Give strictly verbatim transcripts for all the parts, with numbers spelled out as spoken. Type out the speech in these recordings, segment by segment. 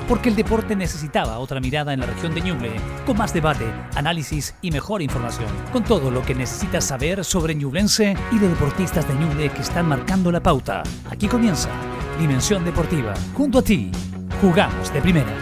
porque el deporte necesitaba otra mirada en la región de Ñuble, con más debate, análisis y mejor información, con todo lo que necesitas saber sobre ñublense y de deportistas de Ñuble que están marcando la pauta. Aquí comienza Dimensión Deportiva, junto a ti, jugamos de primera.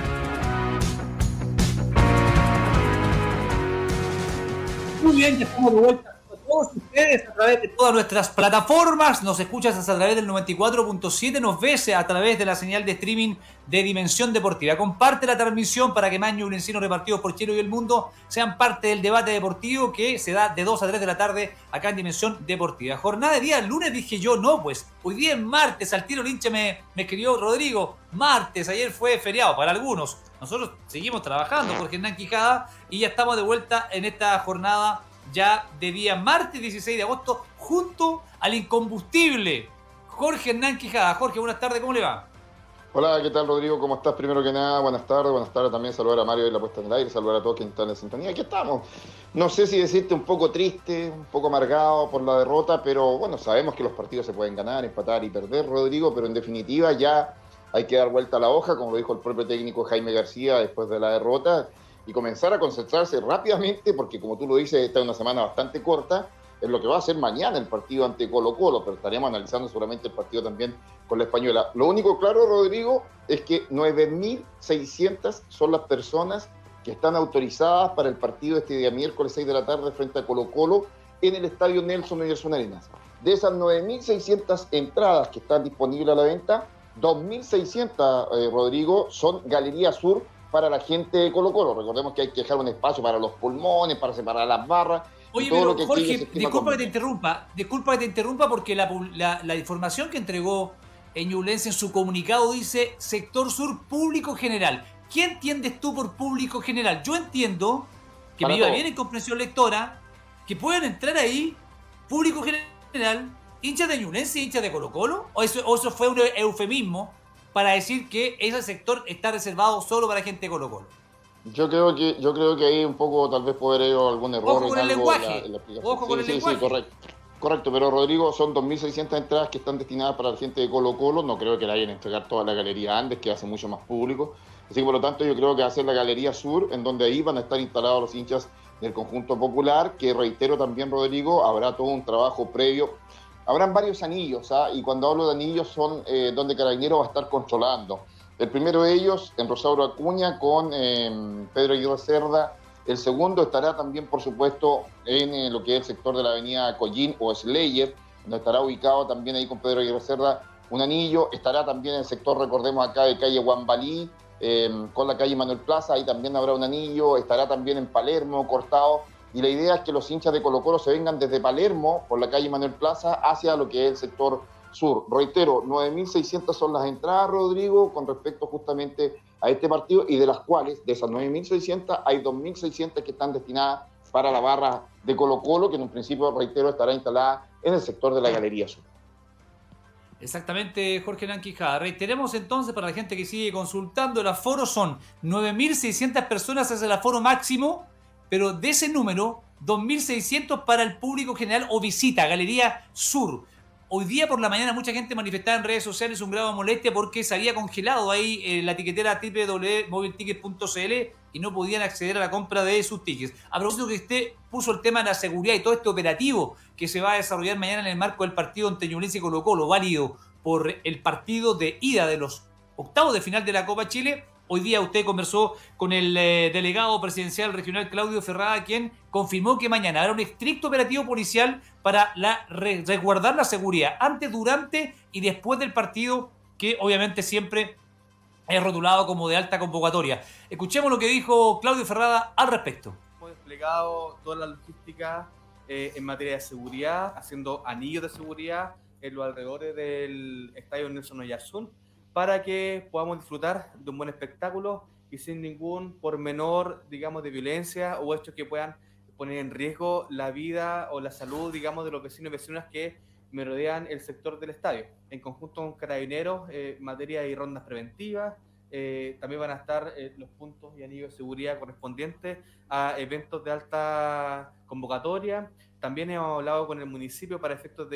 Muy bien, ya estamos de vuelta con todos ustedes a través de todas nuestras plataformas. Nos escuchas a través del noventa y cuatro punto siete, nos ves a través de la señal de streaming de Dimensión Deportiva. Comparte la transmisión para que más ñublensinos repartidos por Chile y el mundo sean parte del debate deportivo que se da de dos a tres de la tarde acá en Dimensión Deportiva. Jornada de día lunes, dije yo, no, pues hoy día es martes. Al tiro el hincha me, me escribió Rodrigo, martes, ayer fue feriado para algunos. Nosotros seguimos trabajando por Hernán Quijada y ya estamos de vuelta en esta jornada ya de día martes dieciséis de agosto junto al incombustible Jorge Hernán Quijada. Jorge, buenas tardes, ¿cómo le va? Hola, ¿qué tal, Rodrigo? ¿Cómo estás? Primero que nada, buenas tardes, buenas tardes también, saludar a Mario de la puesta en el aire, saludar a todos quienes están en sintonía. Aquí estamos. No sé si decirte un poco triste, un poco amargado por la derrota, pero bueno, sabemos que los partidos se pueden ganar, empatar y perder, Rodrigo, pero en definitiva ya hay que dar vuelta a la hoja, como lo dijo el propio técnico Jaime García después de la derrota, y comenzar a concentrarse rápidamente, porque como tú lo dices, esta es una semana bastante corta, en lo que va a ser mañana el partido ante Colo-Colo, pero estaremos analizando seguramente el partido también con la Española. Lo único claro, Rodrigo, es que nueve mil seiscientas son las personas que están autorizadas para el partido este día miércoles seis de la tarde frente a Colo-Colo en el estadio Nelson Oyarzún Arenas. De esas nueve mil seiscientas entradas que están disponibles a la venta, dos mil seiscientas, eh, Rodrigo, son Galería Sur para la gente de Colo-Colo. Recordemos que hay que dejar un espacio para los pulmones, para separar las barras. Oye, todo pero lo que Jorge, disculpa que te interrumpa, disculpa que te interrumpa porque la, la, la información que entregó Ñublense en su comunicado dice sector sur público general. ¿Qué entiendes tú por público general? Yo entiendo, que para me iba todo bien en comprensión lectora, que pueden entrar ahí público general, hinchas de Ñublense y hinchas de Colo-Colo, o eso, o eso fue un eufemismo para decir que ese sector está reservado solo para gente de Colo-Colo. Yo creo que yo creo que ahí un poco tal vez puede haber algún error. Ojo con en el algo lenguaje. En la, en la explicación. Ojo con sí, el sí, lenguaje. Sí, correcto. Correcto, pero Rodrigo, son dos mil seiscientas entradas que están destinadas para la gente de Colo-Colo. No creo que la vayan a entregar toda la Galería Andes, que hace mucho más público. Así que por lo tanto yo creo que va a ser la Galería Sur, en donde ahí van a estar instalados los hinchas del conjunto popular, que reitero también, Rodrigo, habrá todo un trabajo previo. Habrán varios anillos, ¿ah? Y cuando hablo de anillos son eh, donde Carabineros va a estar controlando. El primero de ellos en Rosauro Acuña con eh, Pedro Aguirre Cerda. El segundo estará también, por supuesto, en eh, lo que es el sector de la avenida Collín o Slayer, donde estará ubicado también ahí con Pedro Aguirre Cerda un anillo. Estará también en el sector, recordemos acá, de calle Guambalí, eh, con la calle Manuel Plaza, ahí también habrá un anillo. Estará también en Palermo, Cortado. Y la idea es que los hinchas de Colo-Colo se vengan desde Palermo, por la calle Manuel Plaza, hacia lo que es el sector sur. Reitero, nueve mil seiscientas son las entradas, Rodrigo, con respecto justamente a este partido, y de las cuales, de esas nueve mil seiscientas, hay dos mil seiscientas que están destinadas para la barra de Colo-Colo, que en un principio, reitero, estará instalada en el sector de la Galería Sur. Exactamente, Jorge Hernán Quijada. Reiteremos entonces para la gente que sigue consultando, el aforo son nueve mil seiscientas personas, es el aforo máximo, pero de ese número, dos mil seiscientos para el público general o visita, Galería Sur. Hoy día por la mañana mucha gente manifestaba en redes sociales un grado de molestia porque se había congelado ahí eh, la etiquetera doble u doble u doble u punto mobile ticket punto c l y no podían acceder a la compra de sus tickets. A propósito que usted puso el tema de la seguridad y todo este operativo que se va a desarrollar mañana en el marco del partido entre Ñublense y Colo-Colo, válido por el partido de ida de los octavos de final de la Copa Chile. Hoy día usted conversó con el eh, delegado presidencial regional Claudio Ferrada, quien confirmó que mañana habrá un estricto operativo policial para la, re, resguardar la seguridad antes, durante y después del partido, que obviamente siempre es rotulado como de alta convocatoria. Escuchemos lo que dijo Claudio Ferrada al respecto. Hemos desplegado toda la logística eh, en materia de seguridad, haciendo anillos de seguridad en los alrededores del estadio Nelson Oyarzún, para que podamos disfrutar de un buen espectáculo y sin ningún pormenor, digamos, de violencia o hechos que puedan poner en riesgo la vida o la salud, digamos, de los vecinos y vecinas que me rodean el sector del estadio. En conjunto con Carabineros, eh, en materia de rondas preventivas, eh, también van a estar eh, los puntos y anillos de seguridad correspondientes a eventos de alta convocatoria. También hemos hablado con el municipio para efectos de ir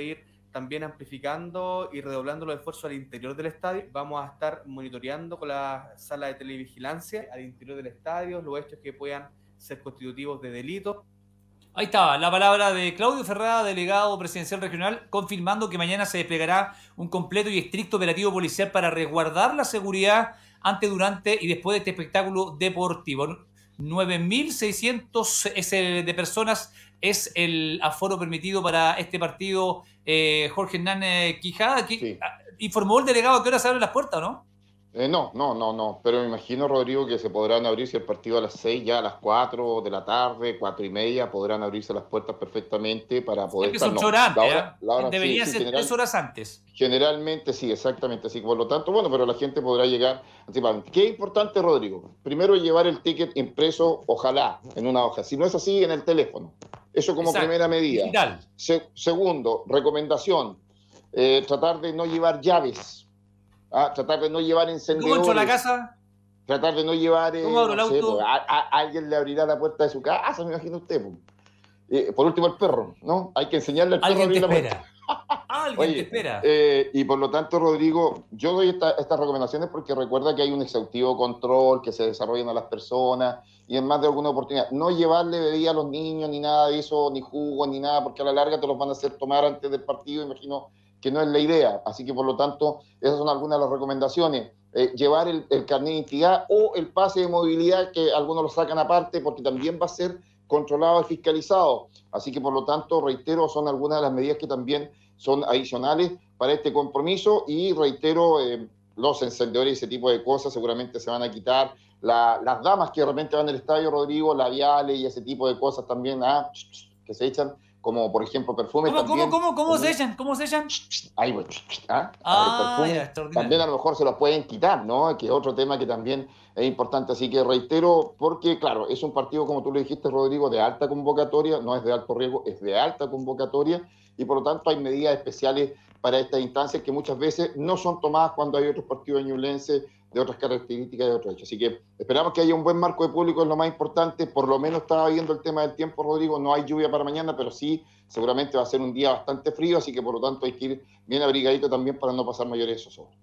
también amplificando y redoblando los esfuerzos al interior del estadio. Vamos a estar monitoreando con la sala de televigilancia al interior del estadio los hechos que puedan ser constitutivos de delito. Ahí estaba la palabra de Claudio Ferrada, delegado presidencial regional, confirmando que mañana se desplegará un completo y estricto operativo policial para resguardar la seguridad antes, durante y después de este espectáculo deportivo. nueve mil seiscientos de personas es el aforo permitido para este partido. eh, Jorge Hernán eh, Quijada, que, Sí. ¿informó el delegado a qué hora se abren las puertas o no? Eh, no, no, no, no, pero me imagino, Rodrigo, que se podrán abrir si el partido a las seis, ya a las cuatro de la tarde, cuatro y media, podrán abrirse las puertas perfectamente para poder Siempre son estar. tres No, horas antes, la hora- ¿eh? la hora- Debería sí, sí, ser general- tres horas antes. Generalmente sí, exactamente. Así que por lo tanto, bueno, pero la gente podrá llegar anticipadamente. ¿Qué es importante, Rodrigo? Primero, llevar el ticket impreso, ojalá, en una hoja. Si no es así, en el teléfono. Eso como Exacto, primera medida. digital. Se- segundo, recomendación, eh, tratar de no llevar llaves. Ah, tratar de no llevar ¿Cómo encendedores. entro a la casa? Tratar de no llevar, eh, ¿Cómo abro no el sé, auto? pues, a, a- alguien le abrirá la puerta de su casa, me imagino usted. Pues. Eh, por último, el perro, ¿no? Hay que enseñarle al perro a Alguien te abrir la puerta. espera. Alguien Oye, te espera. eh, y por lo tanto, Rodrigo, yo doy esta- estas recomendaciones porque recuerda que hay un exhaustivo control que se desarrollan a las personas y en más de alguna oportunidad. No llevarle bebida a los niños, ni nada de eso, ni jugo, ni nada, porque a la larga te los van a hacer tomar antes del partido, imagino que no es la idea. Así que por lo tanto, esas son algunas de las recomendaciones. Eh, llevar el, el carnet de identidad o el pase de movilidad, que algunos lo sacan aparte porque también va a ser controlado y fiscalizado. Así que por lo tanto, reitero, son algunas de las medidas que también son adicionales para este compromiso y reitero, eh, los encendedores y ese tipo de cosas seguramente se van a quitar. La, las damas que de repente van al estadio, Rodrigo, labiales y ese tipo de cosas también, ah, que se echan, como por ejemplo perfumes ¿Cómo, también. cómo, cómo, cómo También- se echan? ¿Cómo se echan? Ahí, bueno, ¿ah? Ah, El perfume ya, extraordinario. también a lo mejor se los pueden quitar, ¿no? Que es otro tema que también es importante. Así que reitero, porque claro, es un partido, como tú le dijiste, Rodrigo, de alta convocatoria, no es de alto riesgo, es de alta convocatoria y por lo tanto hay medidas especiales para estas instancias que muchas veces no son tomadas cuando hay otros partidos ñublenses de otras características y de otros hechos. Así que esperamos que haya un buen marco de público, es lo más importante. Por lo menos estaba viendo el tema del tiempo, Rodrigo, no hay lluvia para mañana, pero sí, seguramente va a ser un día bastante frío, así que por lo tanto hay que ir bien abrigadito también para no pasar mayores zozobras.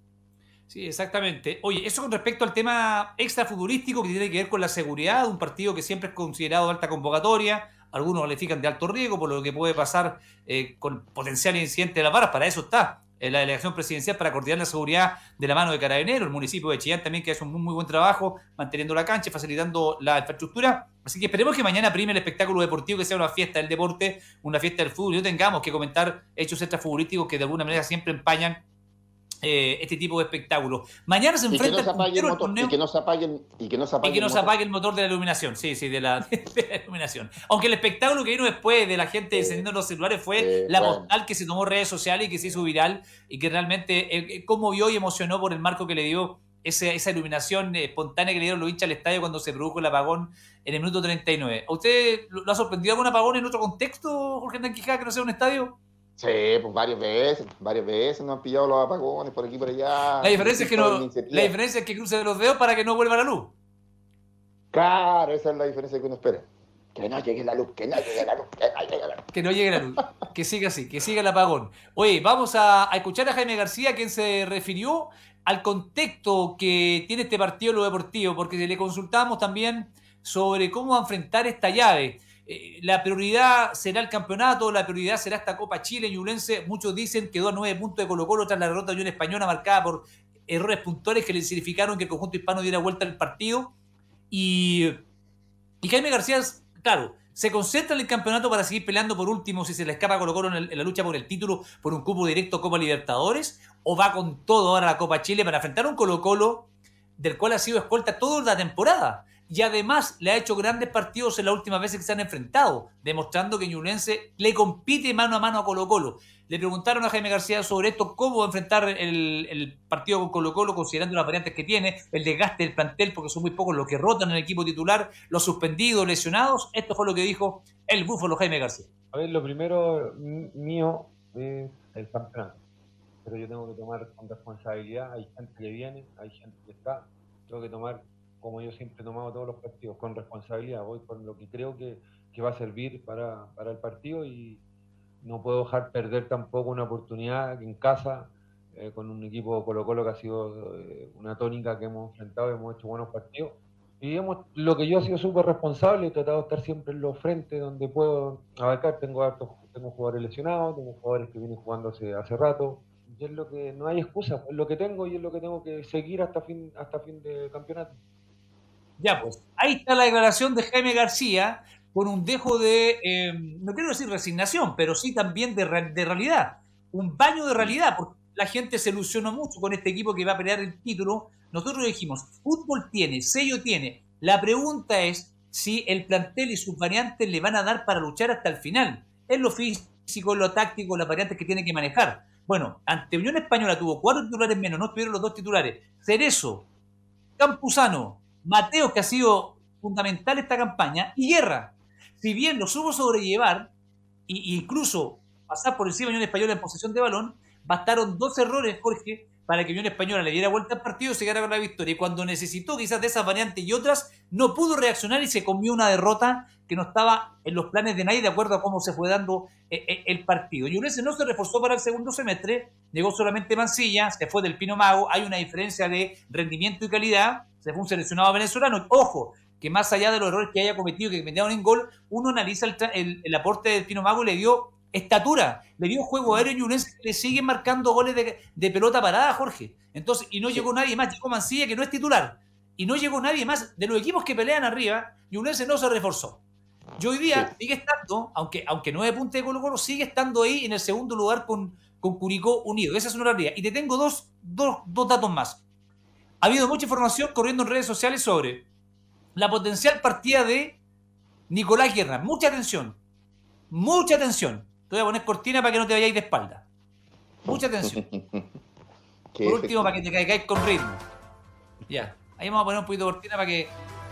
Sí, exactamente. Oye, eso con respecto al tema extrafutbolístico que tiene que ver con la seguridad de un partido que siempre es considerado de alta convocatoria. Algunos lo califican de alto riesgo por lo que puede pasar eh, con potencial incidente de las varas. Para eso está eh, la delegación presidencial, para coordinar la seguridad de la mano de Carabineros, el municipio de Chillán también, que hace un muy, muy buen trabajo manteniendo la cancha, facilitando la infraestructura. Así que esperemos que mañana prime el espectáculo deportivo, que sea una fiesta del deporte, una fiesta del fútbol, y no tengamos que comentar hechos extrafutbolísticos que de alguna manera siempre empañan Eh, este tipo de espectáculos. Mañana se Y que enfrenta no se el apague el puntero del motor, torneo y que no se apague el, y que no se apague y que no el se motor. apague el motor de la iluminación. Sí, sí, de la, de la iluminación. Aunque el espectáculo que vino después de la gente encendiendo los celulares fue eh, la bueno. postal que se tomó redes sociales y que se hizo viral y que realmente eh, conmovió y emocionó por el marco que le dio ese, esa iluminación espontánea que le dieron los hinchas al estadio cuando se produjo el apagón en el minuto treinta y nueve. ¿A usted lo, lo ha sorprendido algún apagón en otro contexto, Jorge Hernán Quijada, que no sea un estadio? Sí, pues varias veces, varias veces nos han pillado los apagones por aquí y por allá. La diferencia, es que no, Iniciativa. la diferencia es que cruce los dedos para que no vuelva la luz. Claro, esa es la diferencia que uno espera. Que no llegue la luz, que no llegue la luz, que no llegue la luz. Que no llegue la luz. Que siga así, que siga el apagón. Oye, vamos a, a escuchar a Jaime García, quien se refirió al contexto que tiene este partido en lo deportivo, porque le consultamos también sobre cómo va a enfrentar esta llave. Eh, la prioridad será el campeonato, la prioridad será esta Copa Chile. Ñublense, muchos dicen, quedó a nueve puntos de Colo-Colo tras la derrota de Unión Española, marcada por errores puntuales que le significaron que el conjunto hispano diera vuelta al partido. Y, y Jaime García, claro, se concentra en el campeonato para seguir peleando por último si se le escapa a Colo-Colo en, el, en la lucha por el título, por un cupo directo a Copa Libertadores, o va con todo ahora a la Copa Chile para enfrentar a un Colo-Colo del cual ha sido escolta toda la temporada. Y además le ha hecho grandes partidos en las últimas veces que se han enfrentado, demostrando que Ñublense le compite mano a mano a Colo-Colo. Le preguntaron a Jaime García sobre esto, cómo va a enfrentar el, el partido con Colo-Colo, considerando las variantes que tiene, el desgaste del plantel, porque son muy pocos los que rotan en el equipo titular, los suspendidos, lesionados. Esto fue lo que dijo el búfalo Jaime García. A ver, lo primero mío es el campeonato, pero yo tengo que tomar con responsabilidad. Hay gente que viene, hay gente que está, tengo que tomar, como yo siempre he tomado todos los partidos, con responsabilidad. Voy con lo que creo que, que va a servir para, para el partido y, no puedo dejar perder tampoco una oportunidad en casa, eh, con un equipo Colo Colo que ha sido eh, una tónica que hemos enfrentado, hemos hecho buenos partidos. Y hemos, lo que yo he sido súper responsable, he tratado de estar siempre en los frentes donde puedo abarcar. Tengo, hartos, tengo jugadores lesionados, tengo jugadores que vienen jugando hace, hace rato. Y es lo que, no hay excusa, es lo que tengo y es lo que tengo que seguir hasta fin, hasta fin de campeonato. Ya, pues, ahí está la declaración de Jaime García, con un dejo de, eh, no quiero decir resignación, pero sí también de, de realidad. Un baño de realidad, porque la gente se ilusionó mucho con este equipo que va a pelear el título. Nosotros dijimos, fútbol tiene, sello tiene. La pregunta es si el plantel y sus variantes le van a dar para luchar hasta el final. En lo físico, en lo táctico, las variantes que tiene que manejar. Bueno, ante Unión Española tuvo cuatro titulares menos, no estuvieron los dos titulares. Cerezo, Campuzano, Mateo, que ha sido fundamental esta campaña, y Guerra. Si bien lo supo sobrellevar, e incluso pasar por encima de Unión Española en posesión de balón, bastaron dos errores, Jorge, para que Unión Española le diera vuelta al partido y se quedara con la victoria. Y cuando necesitó quizás de esas variantes y otras, no pudo reaccionar y se comió una derrota que no estaba en los planes de nadie de acuerdo a cómo se fue dando el partido. Y Ñublense no se reforzó para el segundo semestre, llegó solamente Mancilla, se fue del Pino Mago, hay una diferencia de rendimiento y calidad, se fue un seleccionado venezolano. Ojo, que más allá de los errores que haya cometido, que metieron en gol, uno analiza el, el, el aporte del Pino Mago y le dio estatura, le dio juego aéreo y Ñublense que le siguen marcando goles de, de pelota parada, Jorge. Entonces, y no sí. llegó nadie más, llegó Mancilla, que no es titular, y no llegó nadie más de los equipos que pelean arriba. Ñublense no se reforzó. Y hoy día sí. sigue estando, aunque, aunque nueve puntos de Colo Colo, sigue estando ahí en el segundo lugar con, con Curicó unido. Esa es una realidad. Y te tengo dos, dos, dos datos más. Ha habido mucha información corriendo en redes sociales sobre la potencial partida de Nicolás Guerra. Mucha atención. Mucha atención. Te voy a poner cortina para que no te vayáis de espalda. Mucha atención. Por último, para que te caigáis con ritmo. Ya. Ahí vamos a poner un poquito de cortina para que...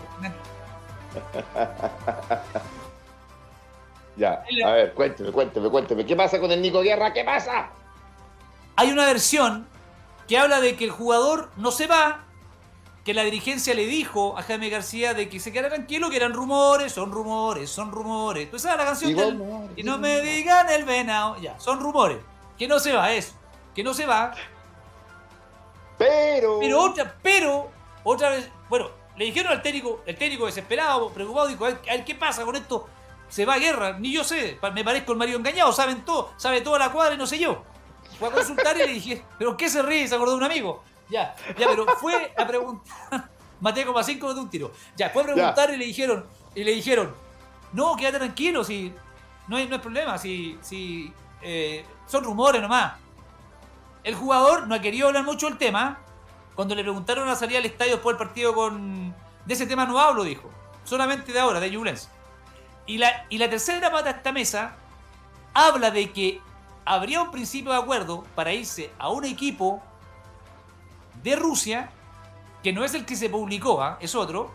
Ya, a ver, cuénteme, cuénteme, cuénteme. ¿Qué pasa con el Nico Guerra? ¿Qué pasa? Hay una versión que habla de que el jugador no se va, que la dirigencia le dijo a Jaime García de que se quedara tranquilo, que eran rumores, son rumores, son rumores. ¿Tú sabes la canción? Del, no, y no me digan el venado. Ya, son rumores. Que no se va, eso. Que no se va. Pero... Pero otra, pero, otra vez, bueno, le dijeron al técnico, el técnico desesperado, preocupado, dijo, a ver, a ver qué pasa con esto. Se va a Guerra, ni yo sé, me parezco el marido engañado, saben todo, sabe toda la cuadra y no sé yo. Fue a consultar y le dije, ¿pero qué se ríe? Se acordó de un amigo. Ya, ya, pero fue a preguntar. Maté como a cinco de un tiro. Ya, fue a preguntar ya. y le dijeron, y le dijeron, no, quédate tranquilo, si no hay, no hay problema, si, si eh, son rumores nomás. El jugador no ha querido hablar mucho del tema. Cuando le preguntaron a salir al estadio después del partido con... De ese tema no hablo, dijo. Solamente de ahora, de Ñublense. Y la, y la tercera pata de esta mesa habla de que habría un principio de acuerdo para irse a un equipo de Rusia, que no es el que se publicó, ¿eh? Es otro,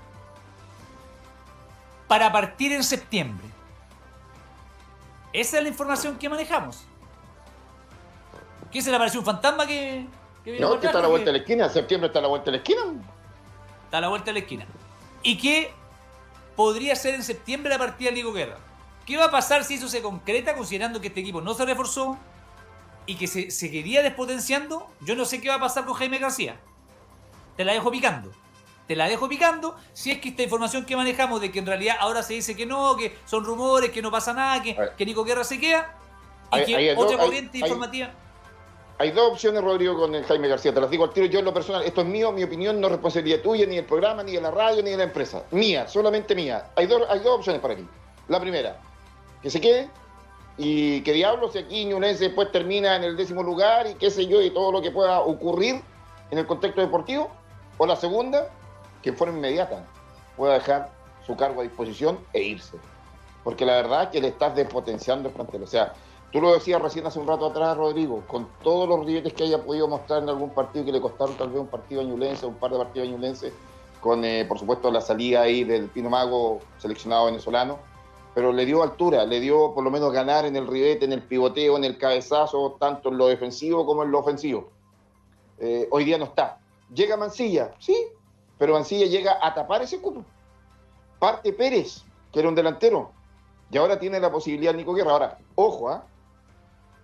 para partir en septiembre. Esa es la información que manejamos. ¿Qué se le apareció un fantasma que... que no, que está a la vuelta de la esquina. Septiembre está a la vuelta de la esquina. Está a la vuelta de la esquina. Y que podría ser en septiembre la partida de Nico Guerra. ¿Qué va a pasar si eso se concreta, considerando que este equipo no se reforzó y que se seguiría despotenciando? Yo no sé qué va a pasar con Jaime García. Te la dejo picando. Te la dejo picando. Si es que esta información que manejamos de que en realidad ahora se dice que no, que son rumores, que no pasa nada, que, que Nico Guerra se queda, y hay, que hay otra dos, corriente hay, informativa... Hay, hay dos opciones, Rodrigo, con el Jaime García. Te las digo al tiro yo en lo personal. Esto es mío, mi opinión, no es responsabilidad tuya, ni del programa, ni de la radio, ni de la empresa. Mía, solamente mía. Hay dos, hay dos opciones para ti. La primera, que se quede y que diablos si aquí Ñublense después termina en el décimo lugar y qué sé yo y todo lo que pueda ocurrir en el contexto deportivo. O la segunda, que en forma inmediata pueda dejar su cargo a disposición e irse. Porque la verdad es que le estás despotenciando el plantel. O sea, tú lo decías recién hace un rato atrás, Rodrigo, con todos los ribetes que haya podido mostrar en algún partido que le costaron tal vez un partido a Ñublense, un par de partidos a Ñublense, con eh, por supuesto la salida ahí del Pino Mago seleccionado venezolano, pero le dio altura, le dio por lo menos ganar en el ribete, en el pivoteo, en el cabezazo, tanto en lo defensivo como en lo ofensivo. Eh, hoy día no está. Llega Mancilla, sí, pero Mancilla llega a tapar ese cupo. Parte Pérez, que era un delantero, y ahora tiene la posibilidad Nico Guerra. Ahora, ojo, ¿ah? ¿eh?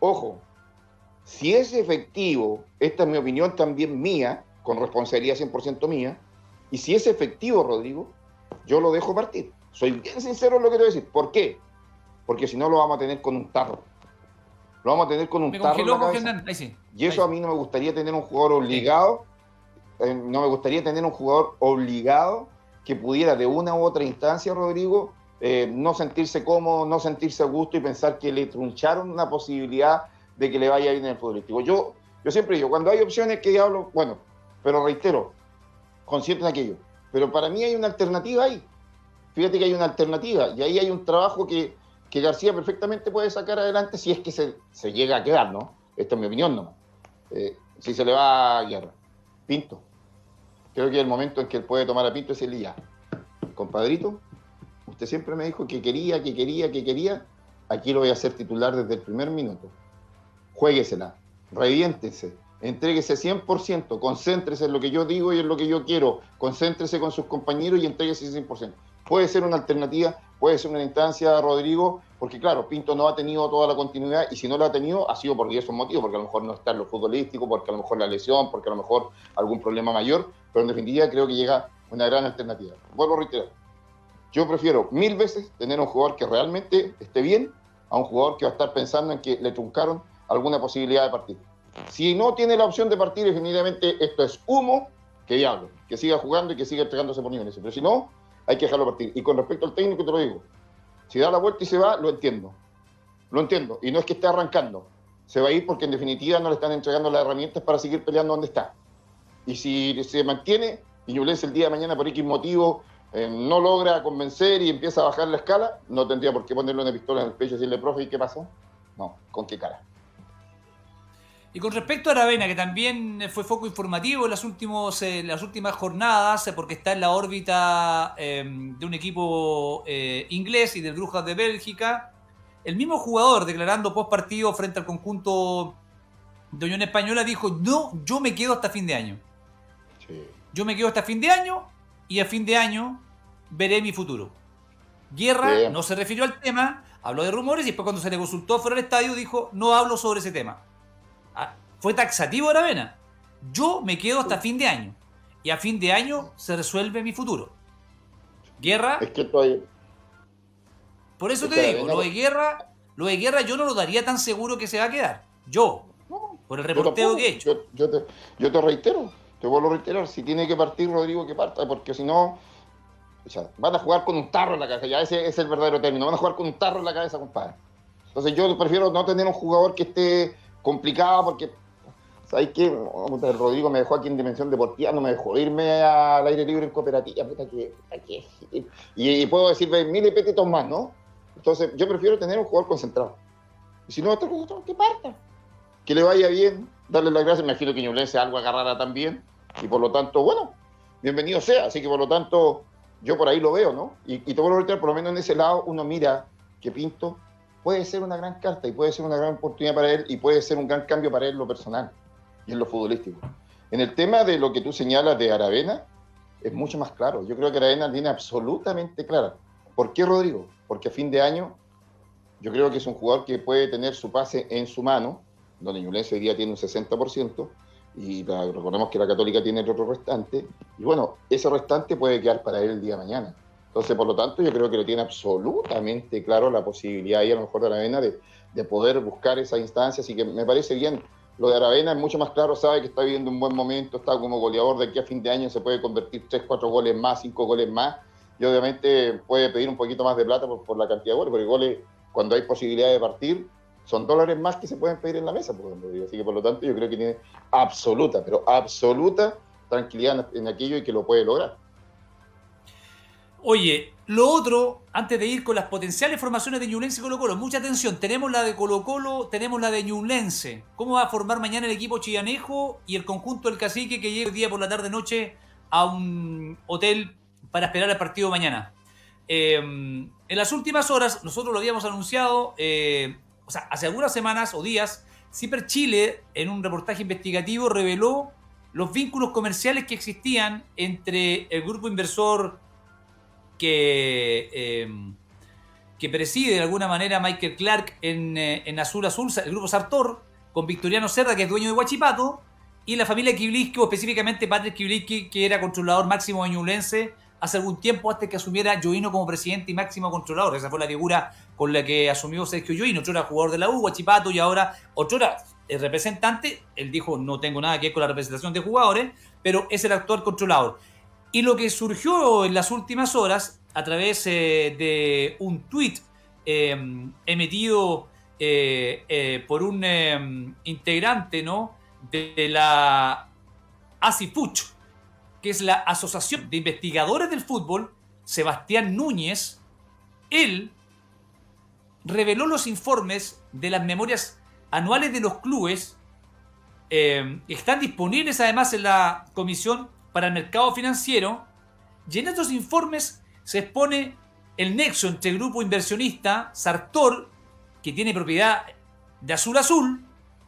Ojo, si es efectivo, esta es mi opinión también mía, con responsabilidad cien por ciento mía, y si es efectivo, Rodrigo, yo lo dejo partir. Soy bien sincero en lo que te voy a decir. ¿Por qué? Porque si no lo vamos a tener con un tarro. Lo vamos a tener con un Me tarro congeló en la con cabeza. Hernán. Ahí sí. Y eso Ahí a mí no me gustaría tener un jugador obligado, eh, no me gustaría tener un jugador obligado que pudiera de una u otra instancia, Rodrigo, eh, no sentirse cómodo, no sentirse a gusto y pensar que le truncharon una posibilidad de que le vaya bien en el futbolístico. Yo, yo siempre digo, cuando hay opciones que hablo, bueno, pero reitero, consciente de aquello. Pero para mí hay una alternativa ahí. Fíjate que hay una alternativa y ahí hay un trabajo que, que García perfectamente puede sacar adelante si es que se, se llega a quedar, ¿no? Esta es mi opinión, ¿no? Eh, si se le va a Guerra. Pinto. Creo que es el momento en que él puede tomar a Pinto y decirle ya, compadrito, usted siempre me dijo que quería, que quería, que quería, aquí lo voy a hacer titular desde el primer minuto. Juéguesela, reviéntense, entréguese cien por ciento, concéntrese en lo que yo digo y en lo que yo quiero, concéntrese con sus compañeros y entréguese cien por ciento. Puede ser una alternativa, puede ser una instancia, Rodrigo, porque claro, Pinto no ha tenido toda la continuidad y si no la ha tenido ha sido por diversos motivos, porque a lo mejor no está en lo futbolístico, porque a lo mejor la lesión, porque a lo mejor algún problema mayor, pero en definitiva creo que llega una gran alternativa. Vuelvo a reiterar, yo prefiero mil veces tener un jugador que realmente esté bien a un jugador que va a estar pensando en que le truncaron alguna posibilidad de partir. Si no tiene la opción de partir, definitivamente esto es humo, que diablo, que siga jugando y que siga entregándose por niveles, pero si no, hay que dejarlo partir. Y con respecto al técnico te lo digo, si da la vuelta y se va, lo entiendo, lo entiendo, y no es que esté arrancando, se va a ir porque en definitiva no le están entregando las herramientas para seguir peleando donde está. Y si se mantiene, y Ñublense el día de mañana por X motivo eh, no logra convencer y empieza a bajar la escala, no tendría por qué ponerle una pistola en el pecho y decirle, profe, ¿y qué pasó? No, ¿con qué cara? Y con respecto a Aravena, que también fue foco informativo en las, últimos, eh, las últimas jornadas, eh, porque está en la órbita eh, de un equipo eh, inglés y del Brujas de Bélgica, el mismo jugador declarando post partido frente al conjunto de Unión Española dijo, no, yo me quedo hasta fin de año. Sí. Yo me quedo hasta fin de año y a fin de año veré mi futuro. Guerra Bien. no se refirió al tema, habló de rumores y después cuando se le consultó fuera del estadio dijo, no hablo sobre ese tema. Ah, fue taxativo Aravena. Yo me quedo hasta fin de año. Y a fin de año se resuelve mi futuro. Guerra. Es que todavía... Por eso es te digo, Aravena... lo de Guerra, lo de Guerra yo no lo daría tan seguro que se va a quedar. Yo. No, por el reporteo que he hecho. Yo, yo, te, yo te reitero, te vuelvo a reiterar, si tiene que partir Rodrigo, que parta, porque si no, o sea, van a jugar con un tarro en la cabeza. Ya ese, ese es el verdadero término. Van a jugar con un tarro en la cabeza, compadre. Entonces yo prefiero no tener un jugador que esté complicado porque, ¿sabes qué? El Rodrigo me dejó aquí en Dimensión Deportiva, no me dejó irme al aire libre en cooperativa, puta que, puta que, y, y puedo decir mil epítetos más, ¿no? Entonces yo prefiero tener un jugador concentrado. Y si no, otro que parta. Que le vaya bien, darle las gracias, me imagino que Ñublense algo agarrará también, y por lo tanto, bueno, bienvenido sea, así que por lo tanto, yo por ahí lo veo, ¿no? Y, y te vuelvo a reiterar, por lo menos en ese lado uno mira que Pinto puede ser una gran carta y puede ser una gran oportunidad para él y puede ser un gran cambio para él en lo personal y en lo futbolístico. En el tema de lo que tú señalas de Aravena, es mucho más claro. Yo creo que Aravena tiene absolutamente clara. ¿Por qué, Rodrigo? Porque a fin de año yo creo que es un jugador que puede tener su pase en su mano, donde Ñublense hoy día tiene un sesenta por ciento y recordemos que la Católica tiene el otro restante, y bueno, ese restante puede quedar para él el día de mañana. Entonces, por lo tanto, yo creo que lo tiene absolutamente claro la posibilidad ahí a lo mejor de Aravena de, de poder buscar esa instancia, así que me parece bien. Lo de Aravena es mucho más claro, sabe que está viviendo un buen momento, está como goleador de aquí a fin de año, se puede convertir tres, cuatro goles más, cinco goles más, y obviamente puede pedir un poquito más de plata por, por la cantidad de goles, porque goles, cuando hay posibilidad de partir, son dólares más que se pueden pedir en la mesa, por ejemplo. Así que por lo tanto yo creo que tiene absoluta, pero absoluta tranquilidad en aquello y que lo puede lograr. Oye, lo otro, antes de ir con las potenciales formaciones de Ñublense y Colo-Colo, mucha atención, tenemos la de Colo-Colo, tenemos la de Ñublense. ¿Cómo va a formar mañana el equipo chillanejo y el conjunto del Cacique que llega el día por la tarde-noche a un hotel para esperar el partido mañana? Eh, en las últimas horas, nosotros lo habíamos anunciado, eh, o sea, hace algunas semanas o días, Ciper Chile, en un reportaje investigativo, reveló los vínculos comerciales que existían entre el grupo inversor que, eh, que preside de alguna manera Michael Clark en, eh, en Azul Azul, el grupo Sartor, con Victoriano Cerda, que es dueño de Huachipato, y la familia Kibliski, o específicamente Patrick Kibliski, que era controlador máximo de Ñublense hace algún tiempo antes que asumiera Yoino como presidente y máximo controlador. Esa fue la figura con la que asumió Sergio Yoino, otro era jugador de la U, Huachipato, y ahora otro era el representante. Él dijo, no tengo nada que ver con la representación de jugadores, pero es el actual controlador. Y lo que surgió en las últimas horas, a través eh, de un tuit eh, emitido eh, eh, por un eh, integrante, ¿no?, de, de la ASIFUCH, que es la Asociación de Investigadores del Fútbol, Sebastián Núñez, él reveló los informes de las memorias anuales de los clubes, eh, están disponibles además en la Comisión para el Mercado Financiero, y en estos informes se expone el nexo entre el grupo inversionista Sartor, que tiene propiedad de Azul Azul,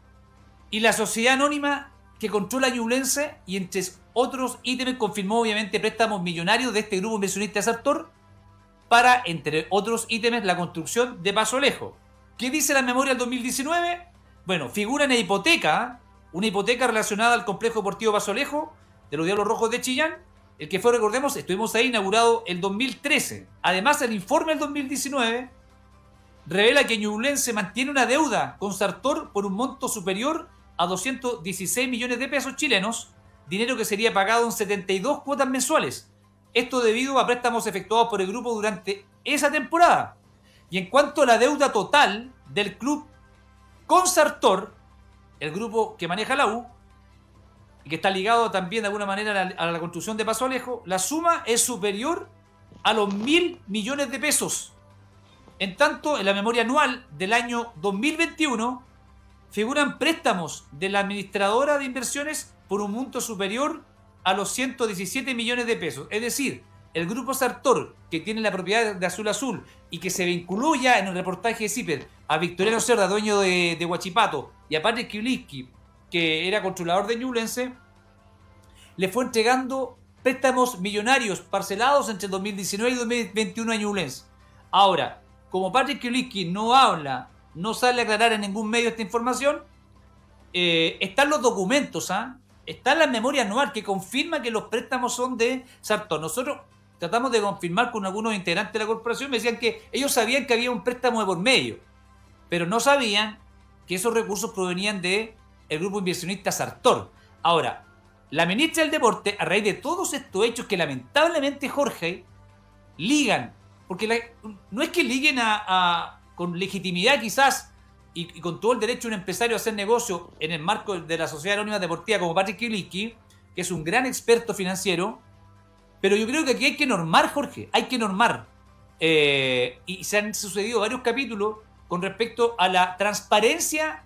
y la sociedad anónima que controla Ñublense, y entre otros ítems confirmó obviamente préstamos millonarios de este grupo inversionista de Sartor para, entre otros ítems, la construcción de Paso Lejos. ¿Qué dice la memoria del dos mil diecinueve? Bueno, figura en hipoteca, una hipoteca relacionada al complejo deportivo Paso Lejos de los Diablos Rojos de Chillán, el que fue, recordemos, estuvimos ahí, inaugurado el dos mil trece. Además, el informe del dos mil diecinueve revela que Ñublense mantiene una deuda con Sartor por un monto superior a doscientos dieciséis millones de pesos chilenos, dinero que sería pagado en setenta y dos cuotas mensuales. Esto debido a préstamos efectuados por el grupo durante esa temporada. Y en cuanto a la deuda total del club con Sartor, el grupo que maneja la U, y que está ligado también de alguna manera a la, a la construcción de Paso Lejos, la suma es superior a los mil millones de pesos. En tanto, en la memoria anual del año dos mil veintiuno figuran préstamos de la administradora de inversiones por un monto superior a los ciento diecisiete millones de pesos. Es decir, el grupo Sartor, que tiene la propiedad de Azul Azul y que se vinculó ya en el reportaje de CIPER a Victoriano Cerda, dueño de, de Huachipato, y a Patrick Kibliski, que era controlador de Ñublense, le fue entregando préstamos millonarios parcelados entre dos mil diecinueve y dos mil veintiuno a Ñublense. Ahora, como Patrick Kibliski no habla, no sale a aclarar en ningún medio esta información, eh, están los documentos, ¿ah? ¿eh? Está la memoria anual que confirma que los préstamos son de Sartor. Nosotros tratamos de confirmar con algunos integrantes de la corporación, me decían que ellos sabían que había un préstamo de por medio, pero no sabían que esos recursos provenían de el grupo inversionista Sartor. Ahora, la ministra del Deporte, a raíz de todos estos hechos que lamentablemente, Jorge, ligan, porque la, no es que liguen a, a, con legitimidad quizás y, y con todo el derecho de un empresario a hacer negocio en el marco de la Sociedad Anónima Deportiva como Patrick Kibliski, que es un gran experto financiero, pero yo creo que aquí hay que normar, Jorge, hay que normar. Eh, y se han sucedido varios capítulos con respecto a la transparencia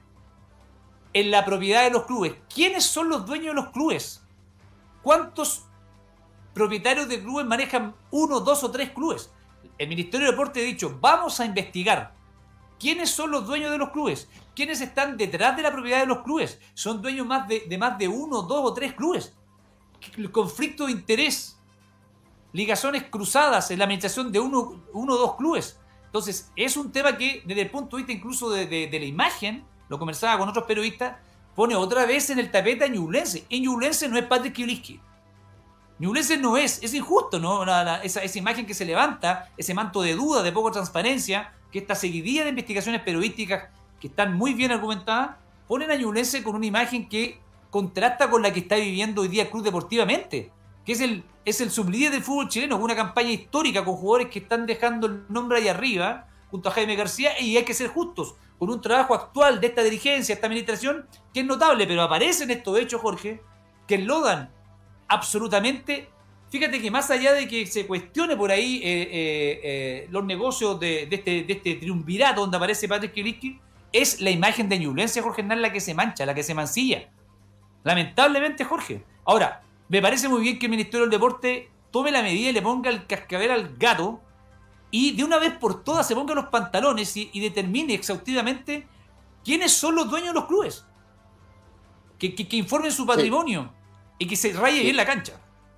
en la propiedad de los clubes. ¿Quiénes son los dueños de los clubes? ¿Cuántos propietarios de clubes manejan uno, dos o tres clubes? El Ministerio de Deporte ha dicho, vamos a investigar quiénes son los dueños de los clubes, quiénes están detrás de la propiedad de los clubes. Son dueños más de, de más de uno, dos o tres clubes. El conflicto de interés, ligaciones cruzadas en la administración de uno, uno o dos clubes. Entonces, es un tema que, desde el punto de vista incluso de, de, de la imagen, lo conversaba con otros periodistas, pone otra vez en el tapete a Ñublense. Y Ñublense no es Patrick Kibliski. Ñublense no es, es injusto, ¿no? La, la, esa, esa imagen que se levanta, ese manto de duda, de poca transparencia, que esta seguidilla de investigaciones periodísticas que están muy bien argumentadas, ponen a Ñublense con una imagen que contrasta con la que está viviendo hoy día Club deportivamente, que es el, es el sublíder del fútbol chileno, con una campaña histórica con jugadores que están dejando el nombre ahí arriba, junto a Jaime García, y hay que ser justos, con un trabajo actual de esta dirigencia, esta administración, que es notable, pero aparecen estos hechos, Jorge, que enlodan absolutamente. Fíjate que más allá de que se cuestione por ahí eh, eh, eh, los negocios de, de, este, de este triunvirato donde aparece Patrick Kibliski, es la imagen de Ñublense, Jorge Hernán, la que se mancha, la que se mancilla. Lamentablemente, Jorge. Ahora, me parece muy bien que el Ministerio del Deporte tome la medida y le ponga el cascabel al gato y de una vez por todas se ponga los pantalones y, y determine exhaustivamente quiénes son los dueños de los clubes. Que, que, que informen su patrimonio, sí, y que se raye sí bien la cancha.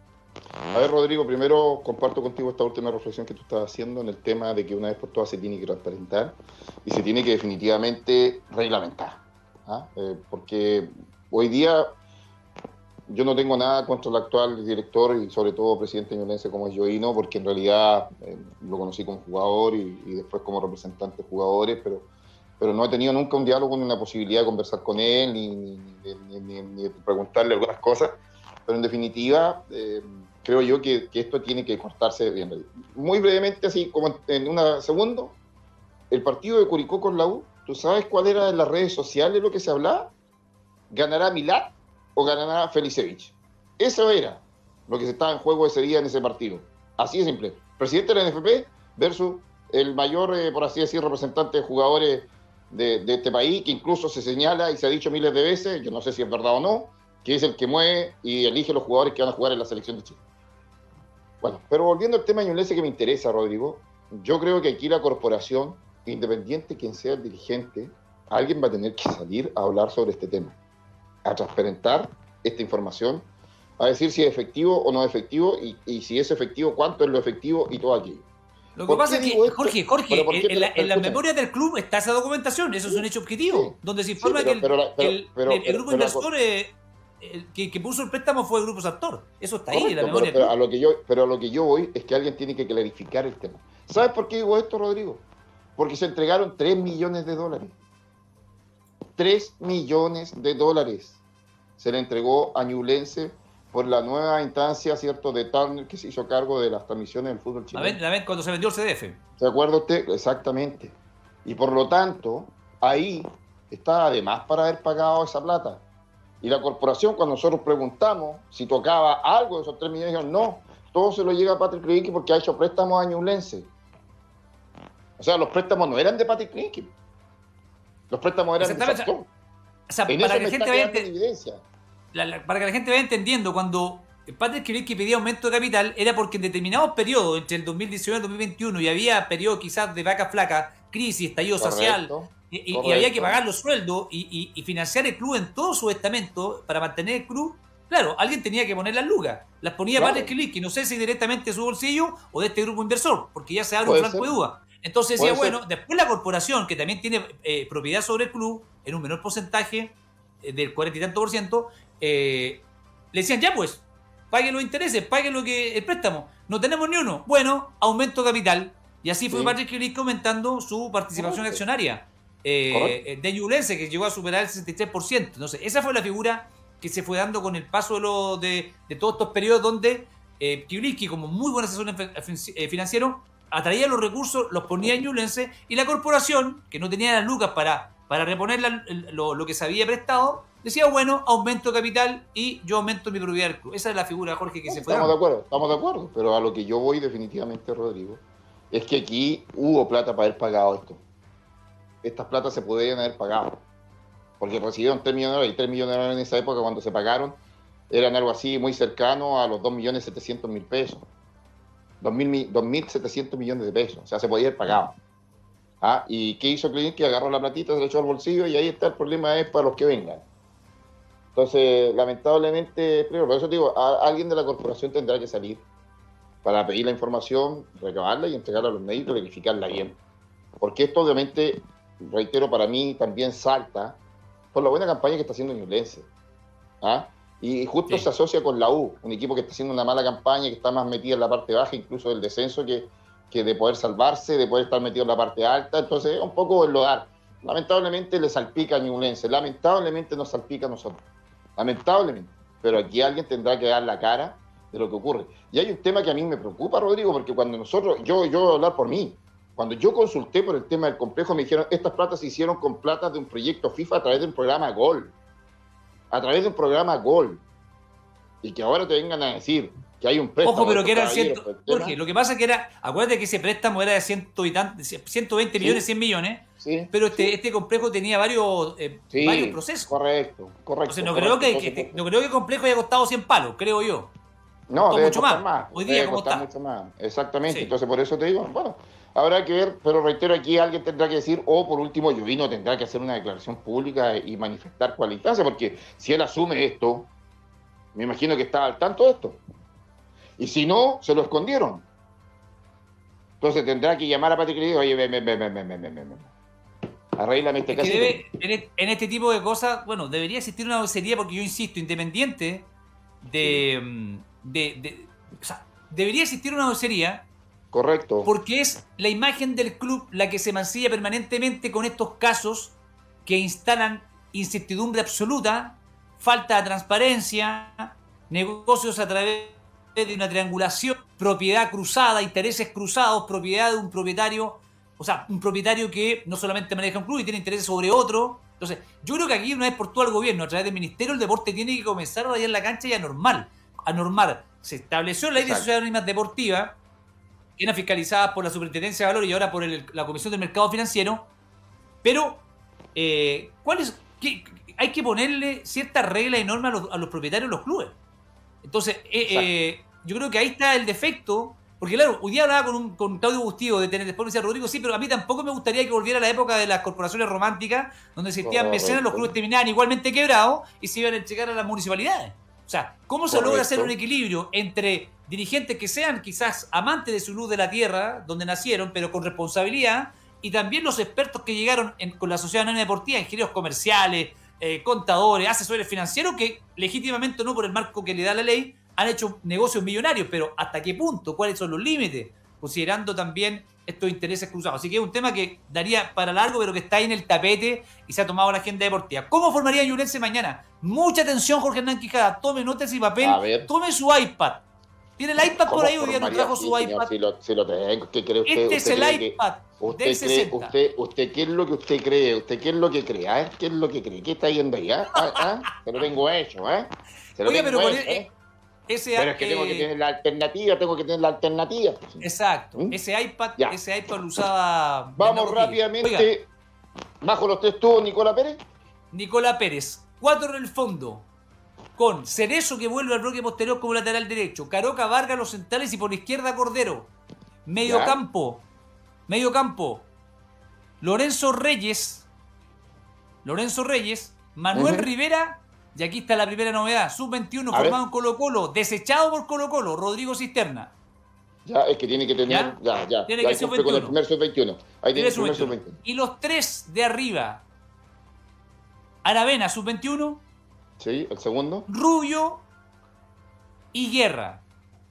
A ver, Rodrigo, primero comparto contigo esta última reflexión que tú estás haciendo en el tema de que una vez por todas se tiene que transparentar y se tiene que definitivamente reglamentar. ¿Ah? Eh, porque hoy día yo no tengo nada contra el actual director y sobre todo presidente ñublense como es Yoino, porque en realidad eh, lo conocí como jugador y, y después como representante de jugadores, pero, pero no he tenido nunca un diálogo ni una posibilidad de conversar con él ni, ni, ni, ni, ni de preguntarle algunas cosas. Pero en definitiva, eh, creo yo que, que esto tiene que cortarse bien. Muy brevemente, así como en un segundo, el partido de Curicó con la U, ¿tú sabes cuál era en las redes sociales lo que se hablaba? ¿Ganará Milad o ganará Felicevich? Eso era lo que se estaba en juego ese día en ese partido. Así de simple. Presidente de la N F P versus el mayor, eh, por así decir, representante de jugadores de, de este país, que incluso se señala y se ha dicho miles de veces, yo no sé si es verdad o no, que es el que mueve y elige los jugadores que van a jugar en la selección de Chile. Bueno, pero volviendo al tema ñublense que me interesa, Rodrigo, yo creo que aquí la corporación, independiente quien sea el dirigente, alguien va a tener que salir a hablar sobre este tema, a transparentar esta información, a decir si es efectivo o no es efectivo, y, y si es efectivo, cuánto es lo efectivo y todo aquello. Lo que pasa es que, esto? Jorge, Jorge, en, en, la, en la memoria del club está esa documentación, eso es un hecho objetivo, sí, donde se informa sí, pero, que el, pero, pero, el, pero, el, el grupo pero, inversor eh, el, que, que puso el préstamo fue el Grupo Sartor. Eso está correcto, ahí en la memoria pero, del club. Pero a, lo que yo, pero a lo que yo voy es que alguien tiene que clarificar el tema. ¿Sabes por qué digo esto, Rodrigo? Porque se entregaron tres millones de dólares. tres millones de dólares se le entregó a Ñublense por la nueva instancia, ¿cierto?, de Turner, que se hizo cargo de las transmisiones del fútbol chileno. La ven, la ven cuando se vendió el C D F. ¿Se acuerda usted? Exactamente. Y por lo tanto, ahí está además para haber pagado esa plata. Y la corporación, cuando nosotros preguntamos si tocaba algo de esos tres millones, dijeron no, todo se lo llega a Patrick Krivicki porque ha hecho préstamos a Ñublense. O sea, los préstamos no eran de Patrick Krivicki. Los préstamos eran de Sartor. O sea, en para eso que me la gente está vaya quedando ente- en evidencia. la- la- para que la gente vaya entendiendo, cuando Patrick Krivicki pedía aumento de capital, era porque en determinados periodos, entre el dos mil diecinueve y el dos mil veintiuno, y había periodos quizás de vaca flaca, crisis, estallido Correcto, social, y, y- y correcto. había que pagar los sueldos y, y- y financiar el club en todo su estamento para mantener el club. Claro, alguien tenía que poner las lucas. Las ponía Claro. Patrick Krivicki, no sé si directamente de su bolsillo o de este grupo inversor, porque ya se abre un Puede flanco ser. de duda. Entonces decía, Puede bueno, después la corporación, que también tiene eh, propiedad sobre el club, en un menor porcentaje, eh, del cuarenta y tanto por ciento, eh, le decían, ya pues, paguen los intereses, paguen lo que el préstamo. No tenemos ni uno. Bueno, aumento de capital. Y así fue Sí. Patrick Krivicki aumentando su participación Correcto. accionaria eh, Correcto. de Ñublense, que llegó a superar el sesenta y tres por ciento. Entonces, esa fue la figura que se fue dando con el paso de, lo, de, de todos estos periodos donde eh, Krivicki, como muy buen asesor fin- eh, financiero, atraía los recursos, los ponía en Ñublense, y la corporación, que no tenía las lucas para, para reponer la- lo, lo que se había prestado, decía, bueno, aumento de capital y yo aumento mi propiedad del club. Esa es la figura, Jorge, que se fue Estamos de dando. acuerdo, estamos de acuerdo. Pero a lo que yo voy definitivamente, Rodrigo, es que aquí hubo plata para haber pagado esto. Estas platas se podían haber pagado. Porque recibieron tres millones de dólares, y tres millones de dólares en esa época cuando se pagaron eran algo así muy cercano a los dos millones setecientos mil pesos. dos mil setecientos millones de pesos. O sea, se podía haber pagado. ¿Ah? ¿Y qué hizo Krivicki? Agarró la platita, se la echó al bolsillo y ahí está el problema, es para los que vengan. Entonces, lamentablemente, por eso te digo, a, alguien de la corporación tendrá que salir para pedir la información, recabarla y entregarla a los medios y verificarla bien. Porque esto obviamente, reitero, para mí también salta por la buena campaña que está haciendo Ñublense. ¿Ah? Y justo Sí. se asocia con la U, un equipo que está haciendo una mala campaña, que está más metida en la parte baja, incluso del descenso, que, que de poder salvarse, de poder estar metido en la parte alta. Entonces, un poco enlodar. Lamentablemente le salpica a Ñublense, lamentablemente nos salpica a nosotros. Lamentablemente. Pero aquí alguien tendrá que dar la cara de lo que ocurre. Y hay un tema que a mí me preocupa, Rodrigo, porque cuando nosotros, yo, yo voy a hablar por mí, cuando yo consulté por el tema del complejo, me dijeron, estas platas se hicieron con platas de un proyecto FIFA a través de un programa Gol. A través de un programa Gol. Y que ahora te vengan a decir que hay un préstamo. Ojo, pero que era eran ciento... Jorge, lo que pasa es que era, acuérdate que ese préstamo era de ciento y tan- ciento veinte millones, cien millones, Sí, pero este, este complejo tenía varios, eh, sí, varios procesos. correcto, correcto. Entonces no correcto. creo que, Entonces, que- no creo que el complejo haya costado cien palos, creo yo. No, costó debe mucho costar más. más. Hoy día, debe ¿cómo costar está? mucho más. Exactamente. Sí. Entonces, por eso te digo, bueno, habrá que ver, pero reitero, aquí alguien tendrá que decir, o por último, Jovino tendrá que hacer una declaración pública y manifestar cuál instancia, porque si él asume esto, me imagino que está al tanto de esto. Y si no, se lo escondieron. Entonces tendrá que llamar a Patrick y decir, oye, ven, ven, ven, ven, ven, ven, ven, ven. Arréglame este Es que casito. debe, en, e- en este tipo de cosas, bueno, debería existir una vocería porque yo insisto, independiente de, mm, de, de- o sea, debería existir una vocería Correcto. porque es la imagen del club la que se mancilla permanentemente con estos casos que instalan incertidumbre absoluta, falta de transparencia, negocios a través de una triangulación, propiedad cruzada, intereses cruzados, propiedad de un propietario, o sea, un propietario que no solamente maneja un club y tiene intereses sobre otro. Entonces, yo creo que aquí una vez por todo el gobierno, a través del Ministerio del Deporte, tiene que comenzar a rayar la cancha y a normal. A normar. Se estableció la ley de Exacto. sociedades anónimas deportivas, que eran fiscalizadas por la Superintendencia de Valores y ahora por el- la Comisión del Mercado Financiero, pero eh, ¿cuál es? qué- hay que ponerle ciertas reglas y normas a los, a los propietarios de los clubes. Entonces, eh, eh, yo creo que ahí está el defecto, porque claro, hoy día hablaba con, un, con Claudio Bustillo de tener, después me decía Rodrigo, sí, pero a mí tampoco me gustaría que volviera a la época de las corporaciones románticas, donde existían Correcto. mecenas, los clubes terminaban igualmente quebrados y se iban a entregar a las municipalidades. O sea, ¿cómo se Correcto. logra hacer un equilibrio entre dirigentes que sean quizás amantes de su luz de la tierra, donde nacieron, pero con responsabilidad, y también los expertos que llegaron en- con la sociedad anónima deportiva, ingenieros comerciales, eh, contadores, asesores financieros, que legítimamente no por el marco que le da la ley, han hecho negocios millonarios, pero ¿hasta qué punto? ¿Cuáles son los límites? Considerando también estos intereses cruzados. Así que es un tema que daría para largo, pero que está ahí en el tapete y se ha tomado la agenda deportiva. ¿Cómo formaría Ñublense mañana? Mucha atención, Jorge Hernán Quijada. Tome notas y papel. A ver. Tome su iPad. ¿Tiene el iPad por ¿Cómo ahí? Hoy día nos formaría? trajo Sí, su señor, iPad. Si lo, si lo tengo. ¿Qué cree usted? Este es ¿Usted el cree que- iPad Usted del cree, sesenta. usted, usted, ¿qué es lo que usted cree? ¿Usted qué es lo que cree? ¿Ah? ¿Qué es lo que cree? ¿Qué está yendo ahí? ¿Ah? ¿Ah? ¿Ah? Se lo tengo hecho, ¿eh? Se lo Oiga, tengo pero con hecho, el- ¿eh? ese, Pero es que tengo que eh, tener la alternativa, tengo que tener la alternativa. Exacto. ¿Mm? Ese iPad, Ya. ese iPad lo usaba. Vamos Bernardo Higgins. rápidamente. Oiga, Bajo los tres tubos, Nicola Pérez. Nicolás Pérez, cuatro en el fondo, con Cerezo que vuelve al bloque posterior como lateral derecho, Caroca, Vargas los centrales y por la izquierda Cordero. Medio Ya. campo, medio campo, Lorenzo Reyes, Lorenzo Reyes, Manuel Ujú. Rivera, y aquí está la primera novedad, sub veintiuno A formado ver. en Colo Colo, desechado por Colo Colo, Rodrigo Cisterna. Ya, es que tiene que tener. Ya, ya. Tiene ya que ahí ser cumple con el veintiuno. primer sub veintiuno. Ahí tiene Tiene el sub primer sub veintiuno. veintiuno. Y los tres de arriba, Aravena, sub veintiuno, Sí, el segundo. Rubio y Guerra.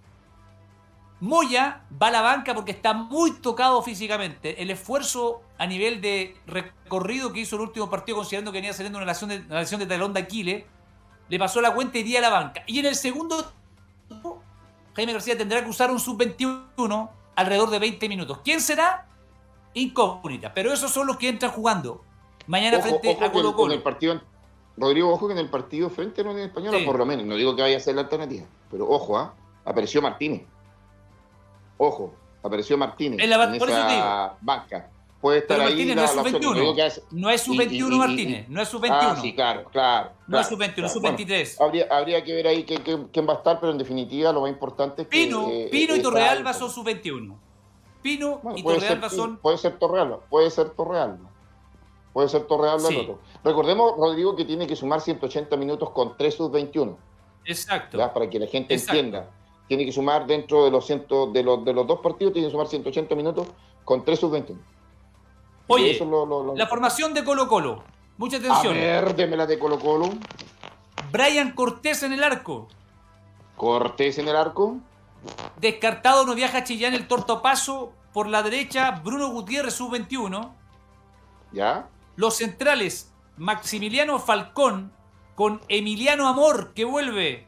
Moya va a la banca porque está muy tocado físicamente. El esfuerzo a nivel de recorrido que hizo el último partido, considerando que venía saliendo una lesión de, una lesión de talón de Aquiles, le pasó la cuenta y iría a la banca. Y en el segundo, Jaime García tendrá que usar un sub veintiuno alrededor de veinte minutos. ¿Quién será? Incógnita. Pero esos son los que entran jugando mañana Ojo, frente ojo a que en- Colo en Colo. el partido. Rodrigo, ojo que en el partido frente a la Unión Española, Sí. por lo menos, no digo que vaya a ser la alternativa, pero ojo, ¿ah? Apareció Martínez. Ojo, apareció Martínez En la ba- en por eso te esa banca. Puede estar Pero ahí Martínez la, no es la sub opción. No veintiuno. digo que hace- No es sub y- y- veintiuno y- y- Martínez. No es sub veintiuno. Ah, sí, claro, claro. No claro, es sub veintiuno, es claro. sub veintitrés. Bueno, habría, habría que ver ahí qué- qué- quién va a estar, pero en definitiva lo más importante es que. Pino, eh, Pino y está Torrealba ahí. son sub veintiuno. Pino Bueno, y puede ser, Torrealba sí, son. puede ser Torrealba, puede ser Torrealba. Puede ser Torrealba Sí. el otro. Recordemos, Rodrigo, que tiene que sumar ciento ochenta minutos con tres sub veintiuno. Exacto. ¿Ya? Para que la gente Exacto. entienda. Tiene que sumar dentro de los, ciento, de los de los dos partidos, tiene que sumar ciento ochenta minutos con tres sub veintiuno. Y Oye, eso es lo- lo- lo- la formación de Colo Colo. Mucha A atención. ver, démela de Colo Colo. Brian Cortés en el arco. Cortés en el arco. Descartado no viaja a Chillán el Tortopaso. Por la derecha, Bruno Gutiérrez, sub veintiuno. ¿Ya? Los centrales, Maximiliano Falcón con Emiliano Amor, que vuelve.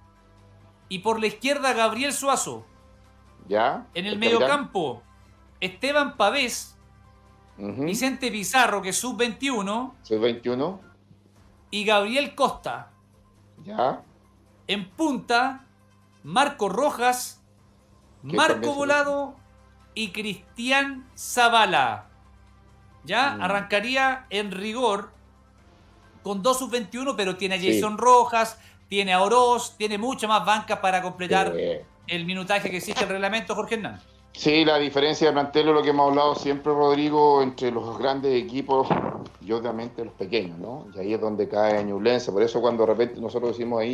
Y por la izquierda, Gabriel Suazo. ¿Ya? En el, capitán. mediocampo, Esteban Pavés, Ujú. Vicente Pizarro, que es sub veintiuno, sub veintiuno. y Gabriel Costa. ¿Ya? En punta, Marco Rojas, Que Marco también se- Volado y Cristian Zavala. Ya Mm. arrancaría en rigor con dos sub veintiuno, pero tiene a Sí. Jason Rojas, tiene a Oroz, tiene muchas más bancas para completar Eh, el minutaje que exige el reglamento, Jorge Hernán. Sí, la diferencia de plantel es lo que hemos hablado siempre, Rodrigo, entre los grandes equipos y obviamente los pequeños, ¿no? Y ahí es donde cae Ñublense. Por eso cuando de repente nosotros decimos ahí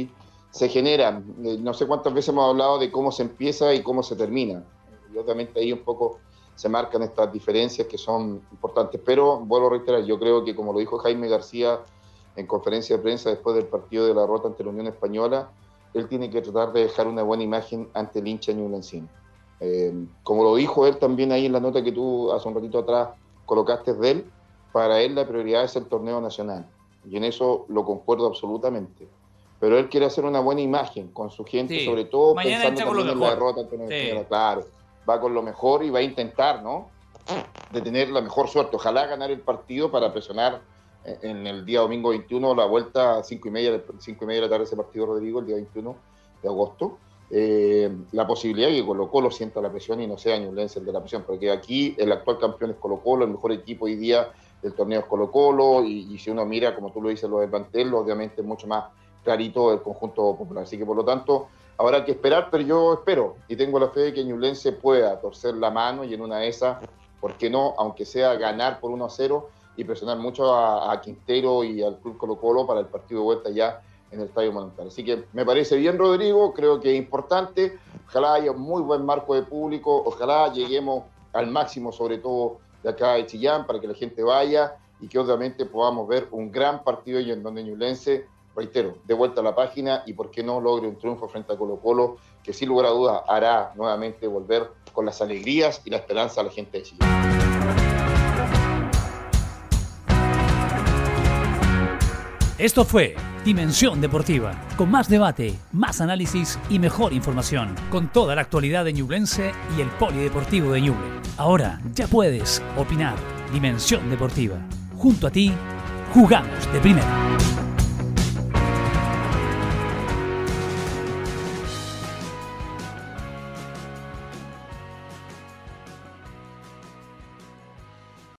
se generan. Eh, no sé cuántas veces hemos hablado de cómo se empieza y cómo se termina. Y obviamente ahí un poco se marcan estas diferencias que son importantes. Pero vuelvo a reiterar, yo creo que como lo dijo Jaime García en conferencia de prensa después del partido de la derrota ante la Unión Española, él tiene que tratar de dejar una buena imagen ante el hincha ñublencino. Eh, como lo dijo él también ahí en la nota que tú hace un ratito atrás colocaste de él, para él la prioridad es el torneo nacional. Y en eso lo concuerdo absolutamente. Pero él quiere hacer una buena imagen con su gente, Sí. sobre todo Mañana pensando entra con lo también en la mejor. derrota ante la Unión Sí. Española. Claro, va con lo mejor y va a intentar, ¿no?, de tener la mejor suerte. Ojalá ganar el partido para presionar en el día domingo veintiuno, la vuelta a cinco y media, cinco y media de la tarde ese partido, Rodrigo, el día veintiuno de agosto. Eh, la posibilidad de que Colo Colo sienta la presión y no sea Ñublense el de la presión, porque aquí el actual campeón es Colo Colo, el mejor equipo hoy día del torneo es Colo Colo, y, y si uno mira, como tú lo dices, lo del plantel, obviamente es mucho más clarito el conjunto popular. Así que por lo tanto habrá que esperar, pero yo espero y tengo la fe de que Ñublense pueda torcer la mano y en una de esas, ¿por qué no?, aunque sea ganar por uno a cero y presionar mucho a, a Quintero y al Club Colo Colo para el partido de vuelta ya en el Estadio Monumental. Así que me parece bien, Rodrigo, creo que es importante, ojalá haya un muy buen marco de público, ojalá lleguemos al máximo, sobre todo de acá de Chillán, para que la gente vaya y que obviamente podamos ver un gran partido y en donde Ñublense, reitero, de vuelta a la página y por qué no logre un triunfo frente a Colo Colo, que sin lugar a dudas hará nuevamente volver con las alegrías y la esperanza a la gente de Chillán. Esto fue Dimensión Deportiva, con más debate, más análisis y mejor información, con toda la actualidad de Ñublense y el Polideportivo de Ñuble. Ahora ya puedes opinar. Dimensión Deportiva. Junto a ti, jugamos de primera.